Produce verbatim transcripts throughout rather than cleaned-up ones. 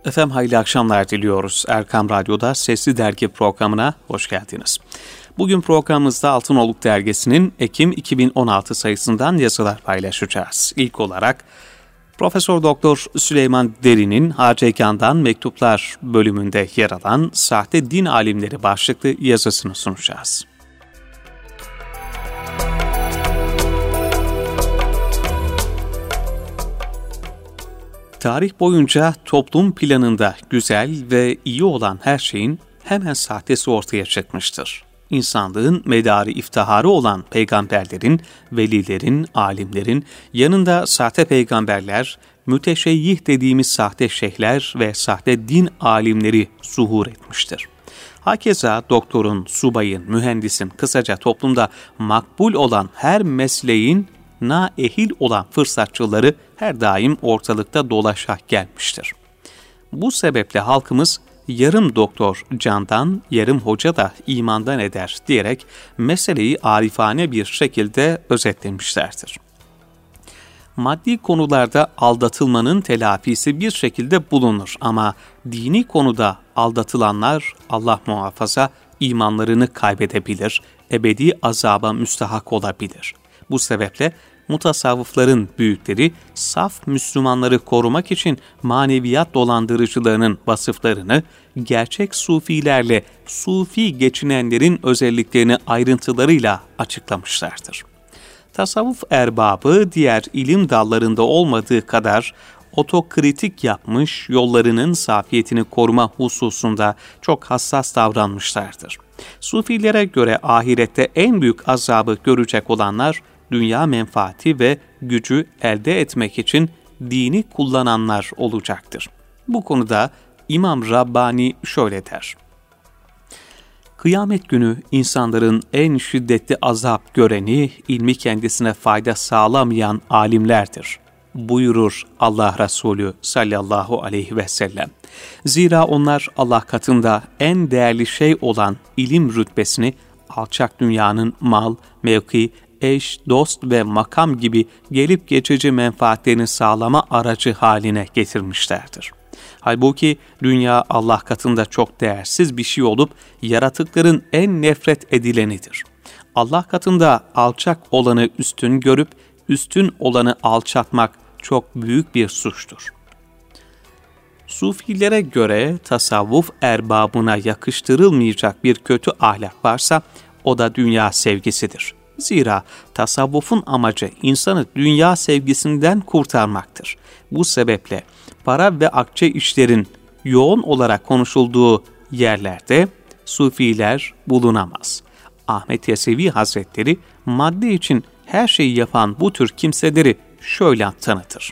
Efendim hayırlı akşamlar diliyoruz. Erkam Radyo'da Sesli Dergi programına hoş geldiniz. Bugün programımızda Altınoluk Dergisi'nin Ekim iki bin on altı sayısından yazılar paylaşacağız. İlk olarak Profesör Doktor Süleyman Derin'in Hacegan'dan Mektuplar bölümünde yer alan Sahte Din Alimleri başlıklı yazısını sunacağız. Tarih boyunca toplum planında güzel ve iyi olan her şeyin hemen sahtesi ortaya çıkmıştır. İnsanlığın medarı iftiharı olan peygamberlerin, velilerin, alimlerin yanında sahte peygamberler, müteşeyyih dediğimiz sahte şeyhler ve sahte din alimleri zuhur etmiştir. Hakeza doktorun, subayın, mühendisin, kısaca toplumda makbul olan her mesleğin naehil olan fırsatçıları her daim ortalıkta dolaşak gelmiştir. Bu sebeple halkımız yarım doktor candan, yarım hoca da imandan eder diyerek meseleyi arifane bir şekilde özetlemişlerdir. Maddi konularda aldatılmanın telafisi bir şekilde bulunur ama dini konuda aldatılanlar Allah muhafaza imanlarını kaybedebilir, ebedi azaba müstahak olabilir. Bu sebeple mutasavvıfların büyükleri saf Müslümanları korumak için maneviyat dolandırıcılarının vasıflarını gerçek sufilerle sufi geçinenlerin özelliklerini ayrıntılarıyla açıklamışlardır. Tasavvuf erbabı diğer ilim dallarında olmadığı kadar otokritik yapmış, yollarının safiyetini koruma hususunda çok hassas davranmışlardır. Sufilere göre ahirette en büyük azabı görecek olanlar, dünya menfaati ve gücü elde etmek için dini kullananlar olacaktır. Bu konuda İmam Rabbani şöyle der: Kıyamet günü insanların en şiddetli azap göreni, ilmi kendisine fayda sağlamayan alimlerdir buyurur Allah Resulü sallallahu aleyhi ve sellem. Zira onlar Allah katında en değerli şey olan ilim rütbesini alçak dünyanın mal, mevki, eş, dost ve makam gibi gelip geçici menfaatlerini sağlama aracı haline getirmişlerdir. Halbuki dünya Allah katında çok değersiz bir şey olup yaratıkların en nefret edilenidir. Allah katında alçak olanı üstün görüp üstün olanı alçatmak çok büyük bir suçtur. Sufilere göre tasavvuf erbabına yakıştırılmayacak bir kötü ahlak varsa o da dünya sevgisidir. Zira tasavvufun amacı insanı dünya sevgisinden kurtarmaktır. Bu sebeple para ve akçe işlerin yoğun olarak konuşulduğu yerlerde sufiler bulunamaz. Ahmet Yesevi Hazretleri madde için her şeyi yapan bu tür kimseleri şöyle tanıtır.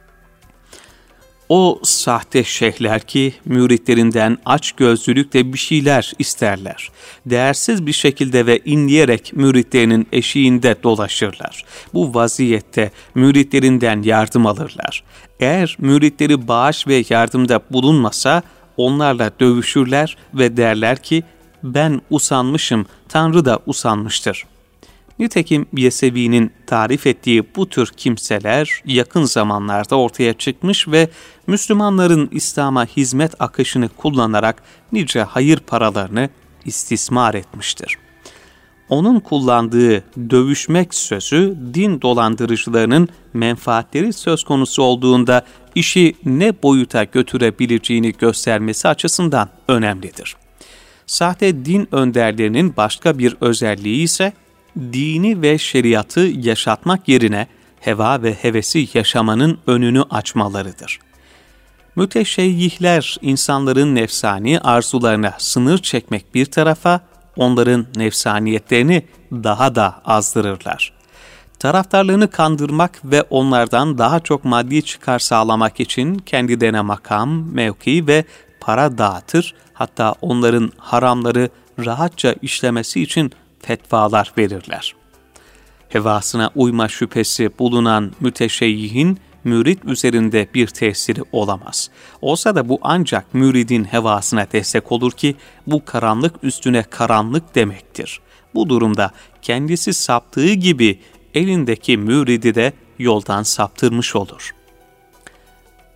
O sahte şeyhler ki müritlerinden açgözlülükle bir şeyler isterler. Değersiz bir şekilde ve inleyerek müritlerinin eşiğinde dolaşırlar. Bu vaziyette müritlerinden yardım alırlar. Eğer müritleri bağış ve yardımda bulunmasa onlarla dövüşürler ve derler ki ben usanmışım, Tanrı da usanmıştır. Nitekim Yesevi'nin tarif ettiği bu tür kimseler yakın zamanlarda ortaya çıkmış ve Müslümanların İslam'a hizmet akışını kullanarak nice hayır paralarını istismar etmiştir. Onun kullandığı dövüşmek sözü din dolandırıcılarının menfaatleri söz konusu olduğunda işi ne boyuta götürebileceğini göstermesi açısından önemlidir. Sahte din önderlerinin başka bir özelliği ise dini ve şeriatı yaşatmak yerine heva ve hevesi yaşamanın önünü açmalarıdır. Müteşeyyihler insanların nefsani arzularına sınır çekmek bir tarafa, onların nefsaniyetlerini daha da azdırırlar. Taraftarlarını kandırmak ve onlardan daha çok maddi çıkar sağlamak için kendilerine makam, mevki ve para dağıtır, hatta onların haramları rahatça işlemesi için fetvalar verirler. Hevasına uyma şüphesi bulunan müteşeyyihin mürit üzerinde bir tesiri olamaz. Olsa da bu ancak müridin hevasına destek olur ki bu karanlık üstüne karanlık demektir. Bu durumda kendisi saptığı gibi elindeki müridi de yoldan saptırmış olur.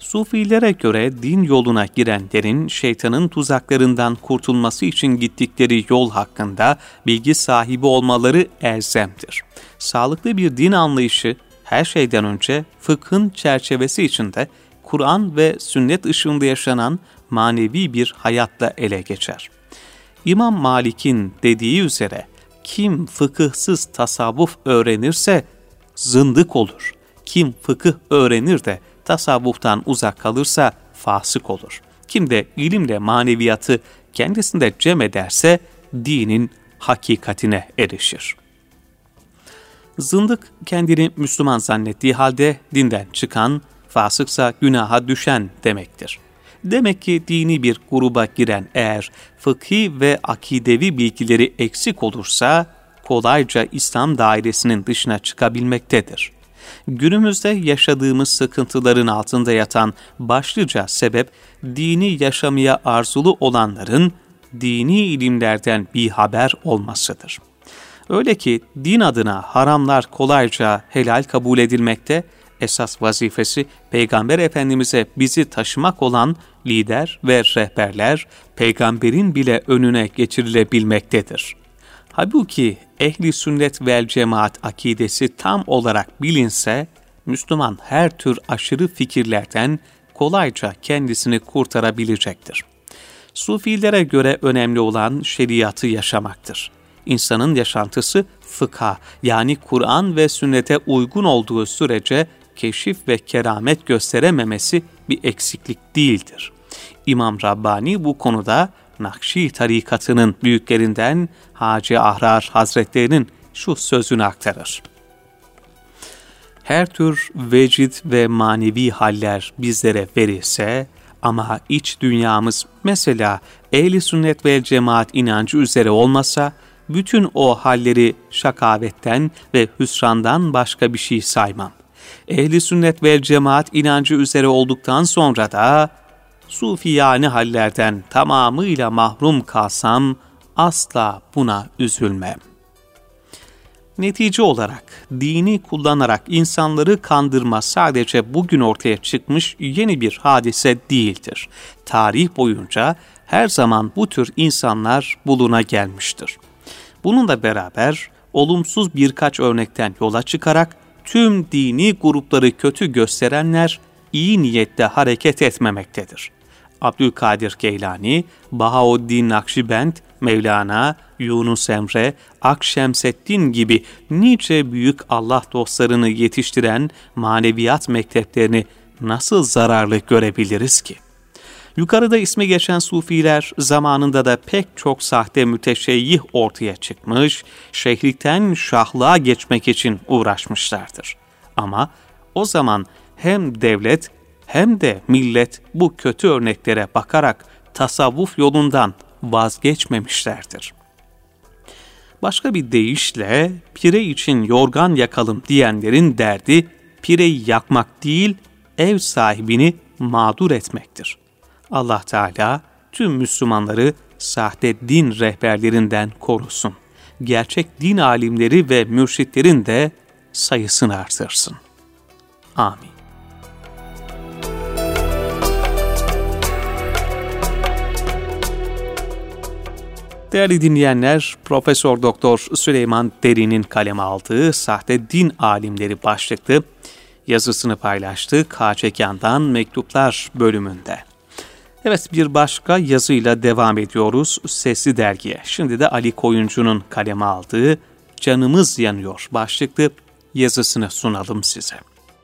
Sufilere göre din yoluna girenlerin şeytanın tuzaklarından kurtulması için gittikleri yol hakkında bilgi sahibi olmaları elzemdir. Sağlıklı bir din anlayışı her şeyden önce fıkhın çerçevesi içinde Kur'an ve sünnet ışığında yaşanan manevi bir hayatla ele geçer. İmam Malik'in dediği üzere kim fıkıhsız tasavvuf öğrenirse zındık olur. Kim fıkıh öğrenir de tasavvuftan uzak kalırsa fasık olur. Kim de ilimle maneviyatı kendisinde cem ederse dinin hakikatine erişir. Zındık kendini Müslüman zannettiği halde dinden çıkan, fasıksa günaha düşen demektir. Demek ki dini bir gruba giren eğer fıkhi ve akidevi bilgileri eksik olursa kolayca İslam dairesinin dışına çıkabilmektedir. Günümüzde yaşadığımız sıkıntıların altında yatan başlıca sebep dini yaşamaya arzulu olanların dini ilimlerden bir haber olmasıdır. Öyle ki din adına haramlar kolayca helal kabul edilmekte, esas vazifesi Peygamber Efendimiz'e bizi taşımak olan lider ve rehberler, peygamberin bile önüne geçirilebilmektedir. Halbuki ehli sünnet vel cemaat akidesi tam olarak bilinse, Müslüman her tür aşırı fikirlerden kolayca kendisini kurtarabilecektir. Sufilere göre önemli olan şeriatı yaşamaktır. İnsanın yaşantısı fıkha yani Kur'an ve sünnete uygun olduğu sürece keşif ve keramet gösterememesi bir eksiklik değildir. İmam Rabbani bu konuda Nakşi tarikatının büyüklerinden Hacı Ahrar Hazretlerinin şu sözünü aktarır. Her tür vecid ve manevi haller bizlere verilse ama iç dünyamız mesela ehli sünnet ve cemaat inancı üzere olmasa, bütün o halleri şakavetten ve hüsrandan başka bir şey saymam. Ehli sünnet ve cemaat inancı üzere olduktan sonra da sufiyane hallerden tamamıyla mahrum kalsam asla buna üzülmem. Netice olarak dini kullanarak insanları kandırma sadece bugün ortaya çıkmış yeni bir hadise değildir. Tarih boyunca her zaman bu tür insanlar buluna gelmiştir. Bununla beraber olumsuz birkaç örnekten yola çıkarak tüm dini grupları kötü gösterenler iyi niyette hareket etmemektedir. Abdülkadir Geylani, Bahaüddin Nakşibend, Mevlana, Yunus Emre, Akşemseddin gibi nice büyük Allah dostlarını yetiştiren maneviyat mekteplerini nasıl zararlı görebiliriz ki? Yukarıda ismi geçen sufiler zamanında da pek çok sahte müteşeyyih ortaya çıkmış, şeyhlikten şahlığa geçmek için uğraşmışlardır. Ama o zaman hem devlet hem de millet bu kötü örneklere bakarak tasavvuf yolundan vazgeçmemişlerdir. Başka bir deyişle pire için yorgan yakalım diyenlerin derdi pireyi yakmak değil, ev sahibini mağdur etmektir. Allah Teala tüm Müslümanları sahte din rehberlerinden korusun. Gerçek din alimleri ve mürşitlerin de sayısını artırsın. Amin. Değerli dinleyenler, Profesör Doktor Süleyman Derin'in kaleme aldığı Sahte Din Alimleri başlıklı yazısını paylaştık Haçekan'dan Mektuplar bölümünde. Evet, bir başka yazıyla devam ediyoruz Sesli Dergi'ye. Şimdi de Ali Koyuncu'nun kaleme aldığı Canımız Yanıyor başlıklı yazısını sunalım size.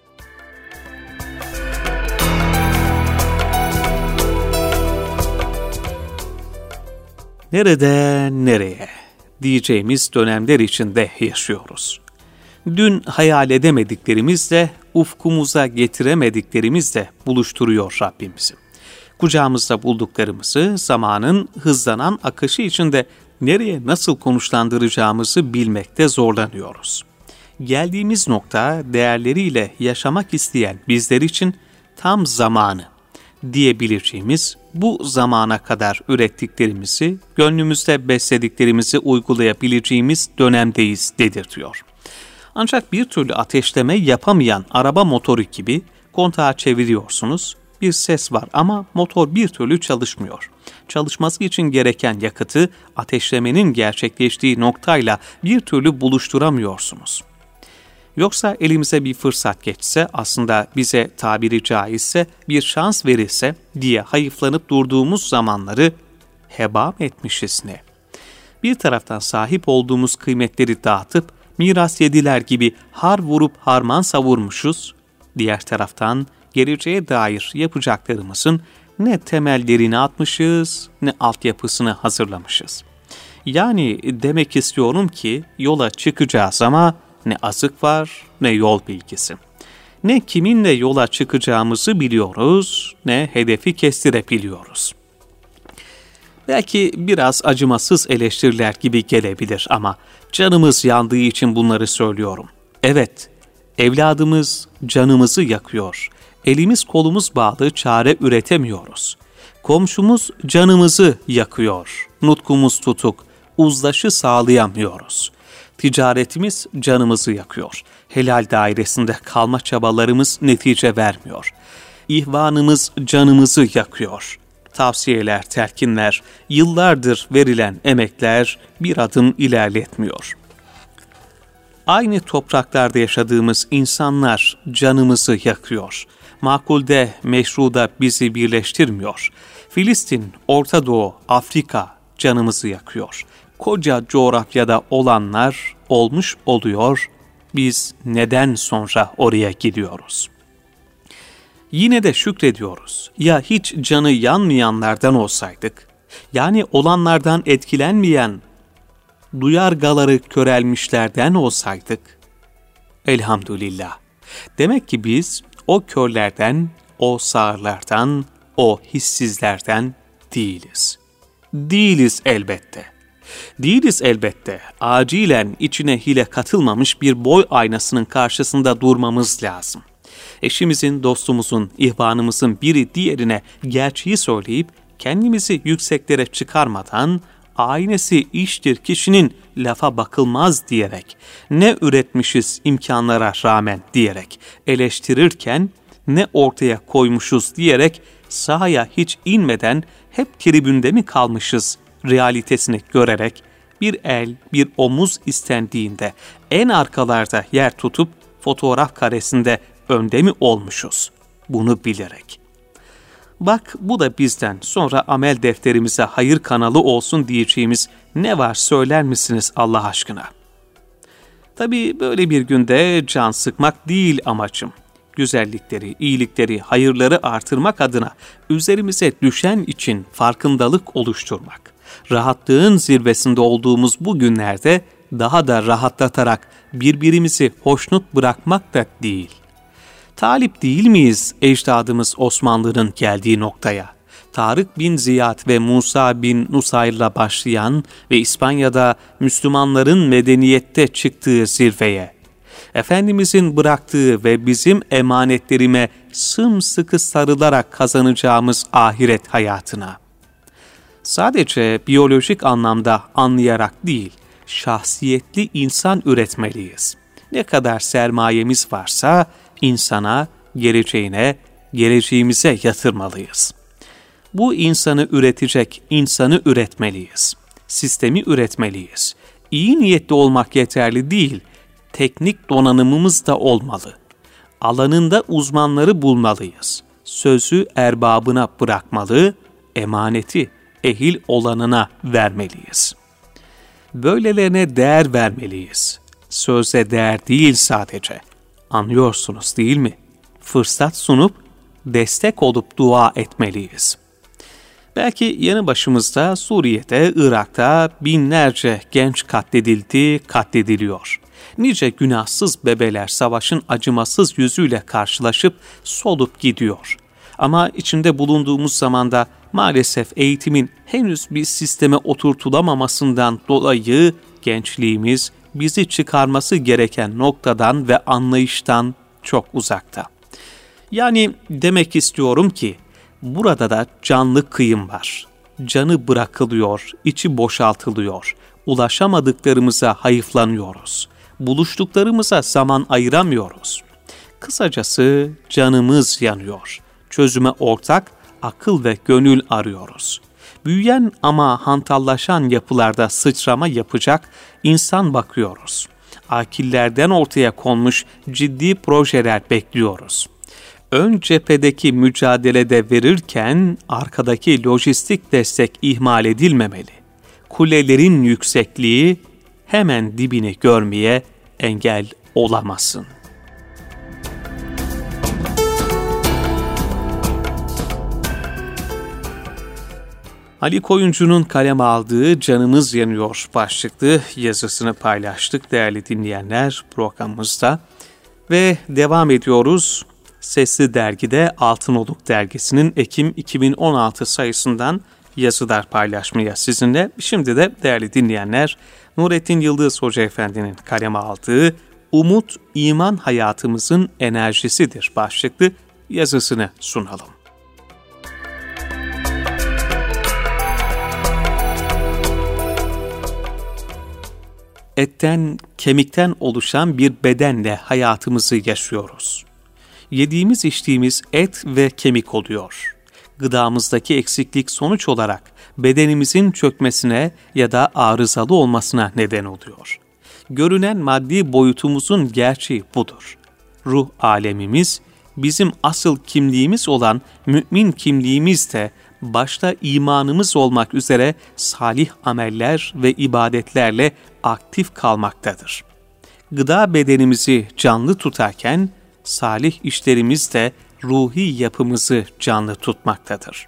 Nereden nereye diyeceğimiz dönemler içinde yaşıyoruz. Dün hayal edemediklerimizle, ufkumuza getiremediklerimizle buluşturuyor Rabbimizi. Kucağımızda bulduklarımızı zamanın hızlanan akışı içinde nereye nasıl konuşlandıracağımızı bilmekte zorlanıyoruz. Geldiğimiz nokta değerleriyle yaşamak isteyen bizler için tam zamanı diyebileceğimiz bu zamana kadar ürettiklerimizi, gönlümüzde beslediklerimizi uygulayabileceğimiz dönemdeyiz dedirtiyor. Ancak bir türlü ateşleme yapamayan araba motoru gibi kontağı çeviriyorsunuz, bir ses var ama motor bir türlü çalışmıyor. Çalışması için gereken yakıtı ateşlemenin gerçekleştiği noktayla bir türlü buluşturamıyorsunuz. Yoksa elimize bir fırsat geçse, aslında bize tabiri caizse bir şans verilse diye hayıflanıp durduğumuz zamanları heba mı etmişiz ne? Bir taraftan sahip olduğumuz kıymetleri dağıtıp miras yediler gibi har vurup harman savurmuşuz, diğer taraftan geleceğe dair yapacaklarımızın ne temellerini atmışız ne altyapısını hazırlamışız. Yani demek istiyorum ki yola çıkacağız ama ne azık var ne yol bilgisi. Ne kiminle yola çıkacağımızı biliyoruz ne hedefi kestirebiliyoruz. Belki biraz acımasız eleştiriler gibi gelebilir ama canımız yandığı için bunları söylüyorum. Evet, evladımız canımızı yakıyor. Elimiz kolumuz bağlı, çare üretemiyoruz. Komşumuz canımızı yakıyor. Nutkumuz tutuk, uzlaşı sağlayamıyoruz. Ticaretimiz canımızı yakıyor. Helal dairesinde kalma çabalarımız netice vermiyor. İhvanımız canımızı yakıyor. Tavsiyeler, telkinler, yıllardır verilen emekler bir adım ilerletmiyor. Aynı topraklarda yaşadığımız insanlar canımızı yakıyor. Makulde, meşruda bizi birleştirmiyor. Filistin, Orta Doğu, Afrika canımızı yakıyor. Koca coğrafyada olanlar olmuş oluyor. Biz neden sonra oraya gidiyoruz? Yine de şükrediyoruz. Ya hiç canı yanmayanlardan olsaydık, yani olanlardan etkilenmeyen, duyargaları körelmişlerden olsaydık, elhamdülillah. Demek ki biz o körlerden, o sağırlardan, o hissizlerden değiliz. Değiliz elbette. Değiliz elbette. Acilen içine hile katılmamış bir boy aynasının karşısında durmamız lazım. Eşimizin, dostumuzun, ihvanımızın biri diğerine gerçeği söyleyip kendimizi yükseklere çıkarmadan, aynesi iştir kişinin lafa bakılmaz diyerek, ne üretmişiz imkanlara rağmen diyerek eleştirirken, ne ortaya koymuşuz diyerek sahaya hiç inmeden hep tribünde mi kalmışız realitesini görerek bir el, bir omuz istendiğinde en arkalarda yer tutup fotoğraf karesinde önde mi olmuşuz? Bunu bilerek. Bak bu da bizden sonra amel defterimize hayır kanalı olsun diyeceğimiz ne var söyler misiniz Allah aşkına? Tabii böyle bir günde can sıkmak değil amacım. Güzellikleri, iyilikleri, hayırları artırmak adına üzerimize düşen için farkındalık oluşturmak. Rahatlığın zirvesinde olduğumuz bu günlerde daha da rahatlatarak birbirimizi hoşnut bırakmak da değil. Talip değil miyiz ecdadımız Osmanlı'nın geldiği noktaya? Tarık bin Ziyad ve Musa bin Nusayr'la başlayan ve İspanya'da Müslümanların medeniyette çıktığı zirveye, Efendimizin bıraktığı ve bizim emanetlerime sımsıkı sarılarak kazanacağımız ahiret hayatına. Sadece biyolojik anlamda anlayarak değil, şahsiyetli insan üretmeliyiz. Ne kadar sermayemiz varsa insana, geleceğine, geleceğimize yatırmalıyız. Bu insanı üretecek insanı üretmeliyiz. Sistemi üretmeliyiz. İyi niyetli olmak yeterli değil, teknik donanımımız da olmalı. Alanında uzmanları bulmalıyız. Sözü erbabına bırakmalı, emaneti ehil olanına vermeliyiz. Böylelerine değer vermeliyiz. Söze değer değil sadece. Anlıyorsunuz değil mi? Fırsat sunup, destek olup dua etmeliyiz. Belki yanı başımızda Suriye'de, Irak'ta binlerce genç katledildi, katlediliyor. Nice günahsız bebeler savaşın acımasız yüzüyle karşılaşıp solup gidiyor. Ama içinde bulunduğumuz zamanda maalesef eğitimin henüz bir sisteme oturtulamamasından dolayı gençliğimiz bizi çıkarması gereken noktadan ve anlayıştan çok uzakta. Yani demek istiyorum ki burada da canlı kıyım var. Canı bırakılıyor, içi boşaltılıyor. Ulaşamadıklarımıza hayıflanıyoruz. Buluştuklarımıza zaman ayıramıyoruz. Kısacası canımız yanıyor. Çözüme ortak akıl ve gönül arıyoruz. Büyüyen ama hantallaşan yapılarda sıçrama yapacak insan bakıyoruz. Akillerden ortaya konmuş ciddi projeler bekliyoruz. Ön cephedeki mücadelede verirken arkadaki lojistik destek ihmal edilmemeli. Kulelerin yüksekliği hemen dibini görmeye engel olamasın. Ali Koyuncu'nun kaleme aldığı Canımız Yanıyor başlıklı yazısını paylaştık değerli dinleyenler programımızda. Ve devam ediyoruz. Sesli Dergi'de Altınoluk Dergisi'nin Ekim iki bin on altı sayısından yazılar paylaşmaya sizinle. Şimdi de değerli dinleyenler, Nurettin Yıldız Hoca Efendi'nin kaleme aldığı Umut, İman Hayatımızın Enerjisidir başlıklı yazısını sunalım. Etten, kemikten oluşan bir bedenle hayatımızı yaşıyoruz. Yediğimiz içtiğimiz et ve kemik oluyor. Gıdamızdaki eksiklik sonuç olarak bedenimizin çökmesine ya da arızalı olmasına neden oluyor. Görünen maddi boyutumuzun gerçeği budur. Ruh alemimiz, bizim asıl kimliğimiz olan mümin kimliğimiz de başta imanımız olmak üzere salih ameller ve ibadetlerle aktif kalmaktadır. Gıda bedenimizi canlı tutarken, salih işlerimiz de ruhi yapımızı canlı tutmaktadır.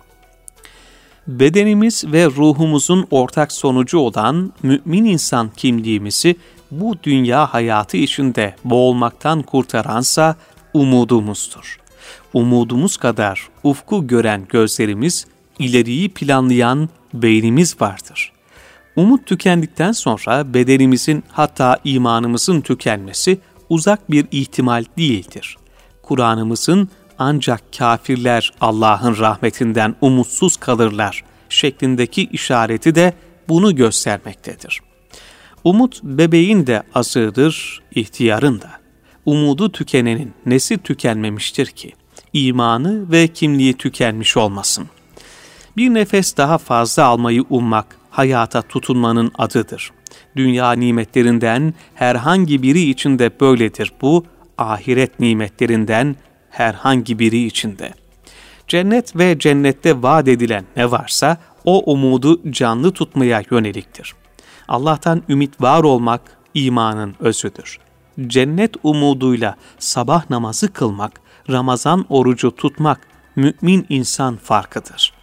Bedenimiz ve ruhumuzun ortak sonucu olan mümin insan kimliğimizi bu dünya hayatı içinde boğulmaktan kurtaransa umudumuzdur. Umudumuz kadar ufku gören gözlerimiz, ileriyi planlayan beynimiz vardır. Umut tükendikten sonra bedenimizin hatta imanımızın tükenmesi uzak bir ihtimal değildir. Kur'an'ımızın ancak kafirler Allah'ın rahmetinden umutsuz kalırlar şeklindeki işareti de bunu göstermektedir. Umut bebeğin de azığıdır, ihtiyarın da. Umudu tükenenin nesi tükenmemiştir ki? İmanı ve kimliği tükenmiş olmasın. Bir nefes daha fazla almayı ummak, hayata tutunmanın adıdır. Dünya nimetlerinden herhangi biri için de böyledir bu, ahiret nimetlerinden herhangi biri için de. Cennet ve cennette vaat edilen ne varsa o umudu canlı tutmaya yöneliktir. Allah'tan ümit var olmak imanın özüdür. Cennet umuduyla sabah namazı kılmak, Ramazan orucu tutmak mümin insan farkıdır.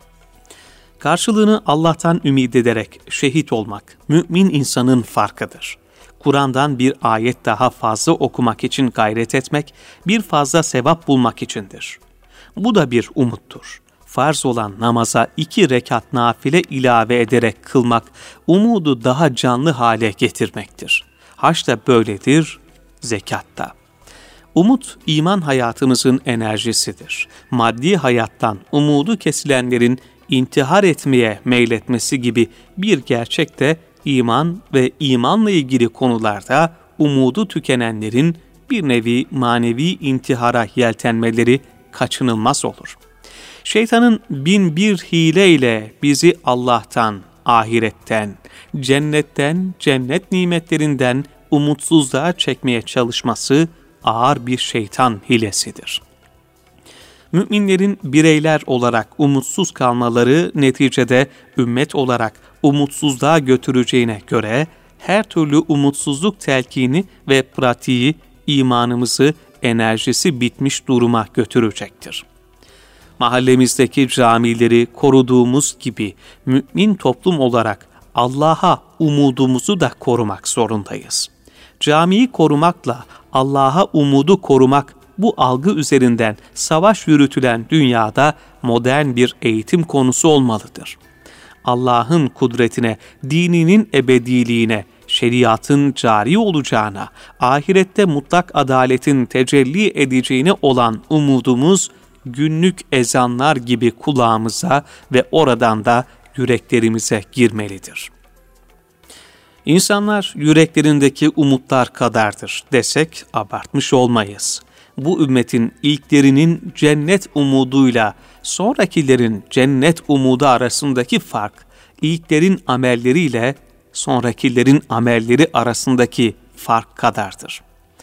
Karşılığını Allah'tan ümit ederek şehit olmak mümin insanın farkıdır. Kur'an'dan bir ayet daha fazla okumak için gayret etmek, bir fazla sevap bulmak içindir. Bu da bir umuttur. Farz olan namaza iki rekat nafile ilave ederek kılmak, umudu daha canlı hale getirmektir. Hac da böyledir, zekat da. Umut, iman hayatımızın enerjisidir. Maddi hayattan umudu kesilenlerin intihar etmeye meyletmesi gibi bir gerçek de iman ve imanla ilgili konularda umudu tükenenlerin bir nevi manevi intihara yeltenmeleri kaçınılmaz olur. Şeytanın bin bir hileyle bizi Allah'tan, ahiretten, cennetten, cennet nimetlerinden umutsuzluğa çekmeye çalışması ağır bir şeytan hilesidir. Müminlerin bireyler olarak umutsuz kalmaları neticede ümmet olarak umutsuzluğa götüreceğine göre her türlü umutsuzluk telkini ve pratiği imanımızı enerjisi bitmiş duruma götürecektir. Mahallemizdeki camileri koruduğumuz gibi mümin toplum olarak Allah'a umudumuzu da korumak zorundayız. Camiyi korumakla Allah'a umudu korumak, bu algı üzerinden savaş yürütülen dünyada modern bir eğitim konusu olmalıdır. Allah'ın kudretine, dininin ebediliğine, şeriatın cari olacağına, ahirette mutlak adaletin tecelli edeceğine olan umudumuz, günlük ezanlar gibi kulağımıza ve oradan da yüreklerimize girmelidir. İnsanlar yüreklerindeki umutlar kadardır desek abartmış olmayız. bu ümmetin ilklerinin cennet umuduyla sonrakilerin cennet umudu arasındaki fark, ilklerin amelleriyle sonrakilerin amelleri arasındaki fark kadardır.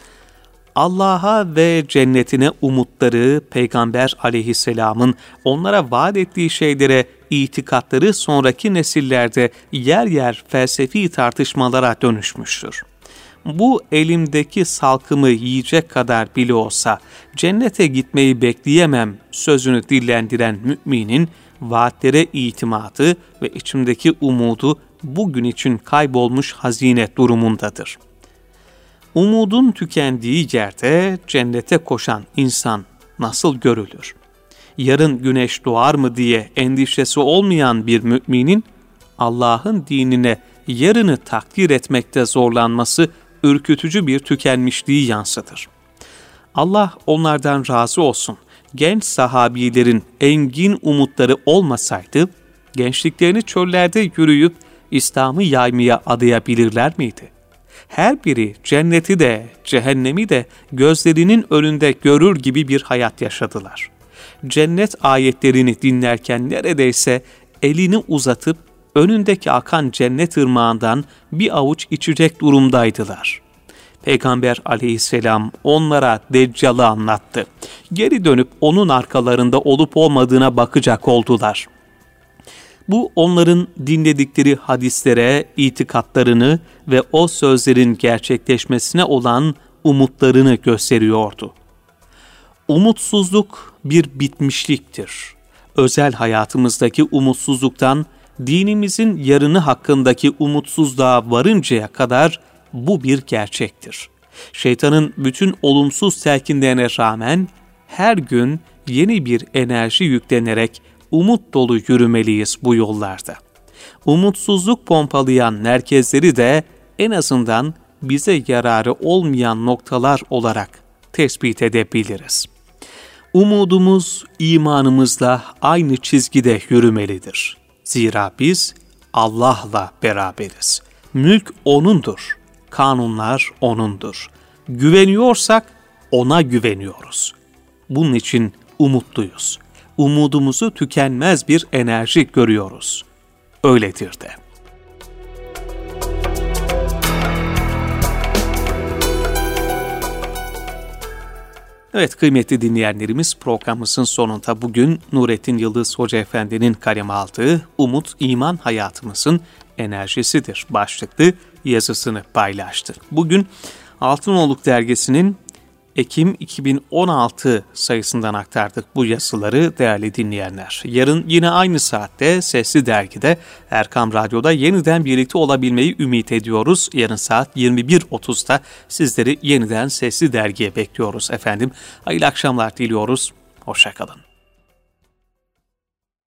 Allah'a ve cennetine umutları, Peygamber aleyhisselamın onlara vaat ettiği şeylere itikatları sonraki nesillerde yer yer felsefi tartışmalara dönüşmüştür. Bu elimdeki salkımı yiyecek kadar bile olsa cennete gitmeyi bekleyemem sözünü dillendiren müminin vaatlere itimadı ve içimdeki umudu bugün için kaybolmuş hazine durumundadır. Umudun tükendiği yerde cennete koşan insan nasıl görülür? Yarın güneş doğar mı diye endişesi olmayan bir müminin Allah'ın dinine yarını takdir etmekte zorlanması ürkütücü bir tükenmişliği yansıtır. Allah onlardan razı olsun. Genç sahabilerin engin umutları olmasaydı, gençliklerini çöllerde yürüyüp İslam'ı yaymaya adayabilirler miydi? Her biri cenneti de, cehennemi de gözlerinin önünde görür gibi bir hayat yaşadılar. Cennet ayetlerini dinlerken neredeyse elini uzatıp önündeki akan cennet ırmağından bir avuç içecek durumdaydılar. Peygamber aleyhisselam onlara Deccal'ı anlattı. Geri dönüp onun arkalarında olup olmadığına bakacak oldular. Bu onların dinledikleri hadislere, itikatlarını ve o sözlerin gerçekleşmesine olan umutlarını gösteriyordu. Umutsuzluk bir bitmişliktir. Özel hayatımızdaki umutsuzluktan dinimizin yarını hakkındaki umutsuzluğa varıncaya kadar bu bir gerçektir. Şeytanın bütün olumsuz telkinlerine rağmen her gün yeni bir enerji yüklenerek umut dolu yürümeliyiz bu yollarda. Umutsuzluk pompalayan merkezleri de en azından bize yararı olmayan noktalar olarak tespit edebiliriz. Umudumuz imanımızla aynı çizgide yürümelidir. Zira biz Allah'la beraberiz. Mülk O'nundur, kanunlar O'nundur. Güveniyorsak O'na güveniyoruz. Bunun için umutluyuz. Umudumuzu tükenmez bir enerji görüyoruz. Öyledir de. Evet kıymetli dinleyenlerimiz, programımızın sonunda bugün Nurettin Yıldız Hoca Efendi'nin kaleme aldığı Umut İman Hayatımızın Enerjisidir başlıklı yazısını paylaştık. Bugün Altınoluk Dergisi'nin Ekim iki bin on altı sayısından aktardık bu yazıları değerli dinleyenler. Yarın yine aynı saatte Sesli Dergi'de Erkam Radyo'da yeniden birlikte olabilmeyi ümit ediyoruz. Yarın saat yirmi bir otuzda sizleri yeniden Sesli Dergi'ye bekliyoruz efendim. Hayırlı akşamlar diliyoruz. Hoşça kalın.